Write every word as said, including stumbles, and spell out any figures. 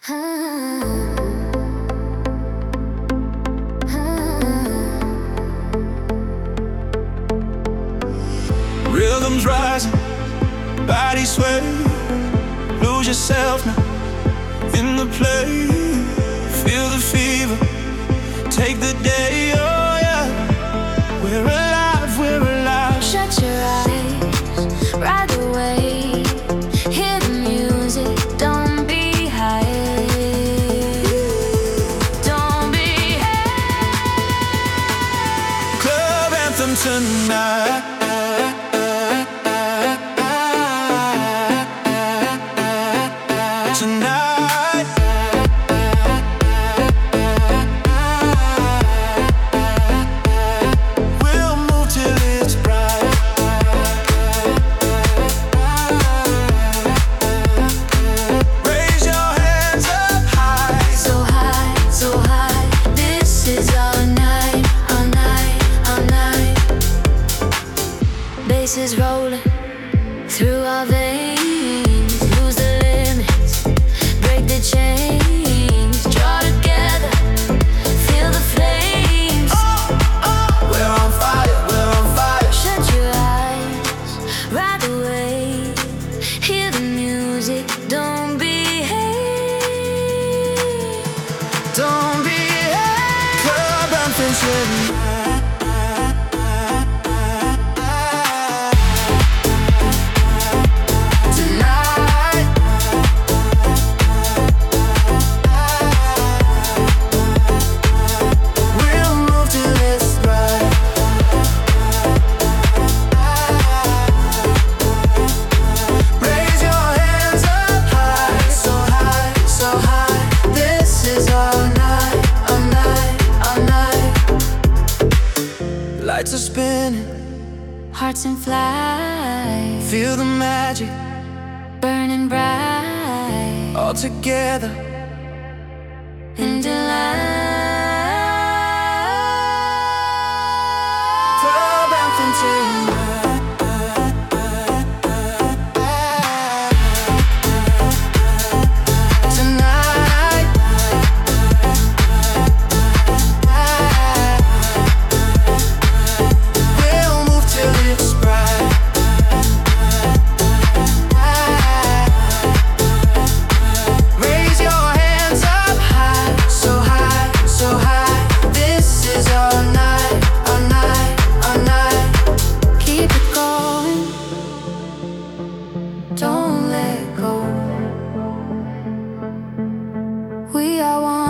Rhythms rising, body sway. Lose yourself now in the play. Feel the fever, take the day, oh yeah. We're alive, we're alive. Shut your eyes, ride the wave. Hear the music, don't be high. Don't be high. Club anthem tonight. Tonight, we'll move till it's bright. Raise your hands up high. So high, so high. This is our night, our night, our night. Bass is rolling through our veins. Lose the limits, break the chains. Draw together, feel the flames. Oh, oh, we're on fire, we're on fire. Shut your eyes, ride the wave. Hear the music, don't behave. Don't be high. Club anthem tonight. Lights are spinning, Hearts in flight, feel the magic burning bright all together. in delight. Club anthem tonight. Tonight, we'll move till it's bright. Raise your hands up high, so high, so high. This is our night, our night, our night. Keep it going, don't let go. We are one.